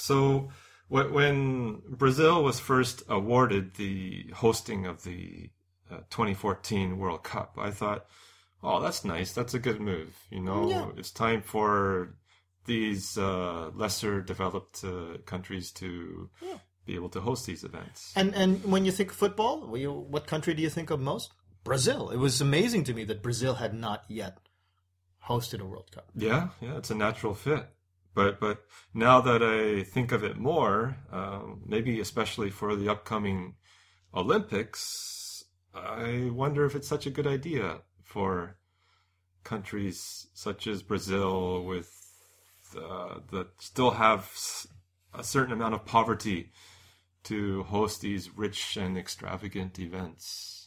So when Brazil was first awarded the hosting of the 2014 World Cup, I thought, oh, that's nice. That's a good move. It's time for these lesser developed countries to be able to host these events. And when you think of football, what country do you think of most? Brazil. It was amazing to me that Brazil had not yet hosted a World Cup. Yeah, it's a natural fit. But now that I think of it more, maybe especially for the upcoming Olympics, I wonder if it's such a good idea for countries such as Brazil that still have a certain amount of poverty to host these rich and extravagant events.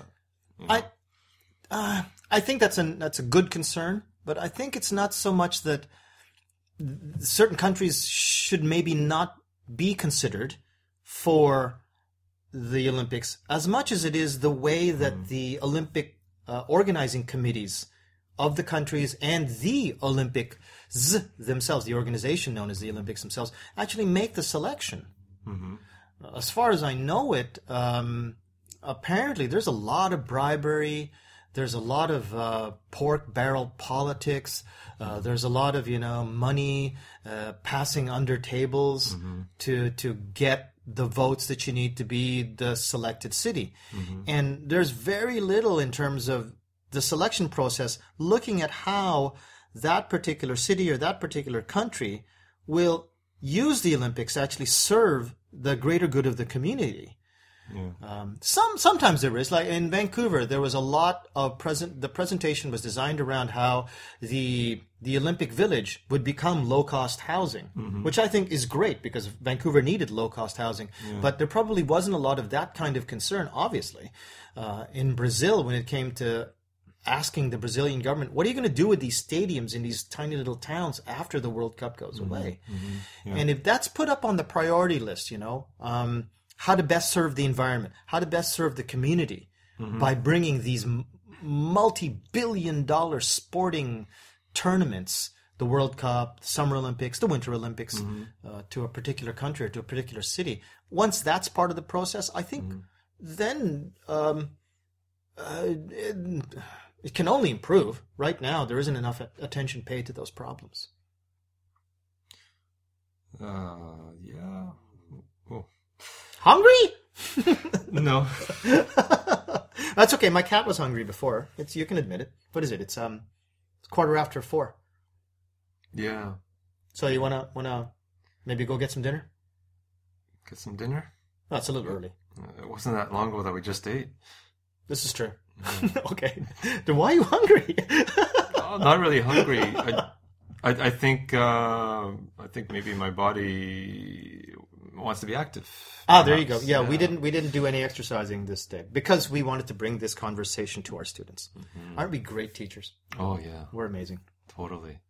I think that's a good concern, but I think it's not so much that certain countries should maybe not be considered for the Olympics as much as it is the way that the Olympic organizing committees of the countries and the Olympics themselves, the organization known as the Olympics themselves, actually make the selection. Mm-hmm. As far as I know it, apparently there's a lot of bribery. There's a lot of pork barrel politics. There's a lot of money passing under tables to get the votes that you need to be the selected city. Mm-hmm. And there's very little in terms of the selection process looking at how that particular city or that particular country will use the Olympics to actually serve the greater good of the community. Yeah. Sometimes there is, like in Vancouver, there was a lot of the presentation was designed around how the Olympic Village would become low-cost housing, which I think is great because Vancouver needed low-cost housing. Yeah. But there probably wasn't a lot of that kind of concern, obviously. In Brazil, when it came to asking the Brazilian government, what are you going to do with these stadiums in these tiny little towns after the World Cup goes away? Mm-hmm. Yeah. And if that's put up on the priority list, how to best serve the environment, how to best serve the community by bringing these multi-billion-dollar sporting tournaments, the World Cup, the Summer Olympics, the Winter Olympics, to a particular country or to a particular city. Once that's part of the process, I think then it can only improve. Right now, there isn't enough attention paid to those problems. Yeah. Oh. Hungry? No. That's okay. My cat was hungry before. You can admit it. What is it? It's 4:15. Yeah. So you wanna maybe go get some dinner? Get some dinner? No, it's a little early. It wasn't that long ago that we just ate. This is true. Okay. Then why are you hungry? Not really hungry. I think maybe my body wants to be active. Perhaps. There you go. Yeah, we didn't do any exercising this day because we wanted to bring this conversation to our students. Mm-hmm. Aren't we great teachers? Oh yeah, we're amazing. Totally.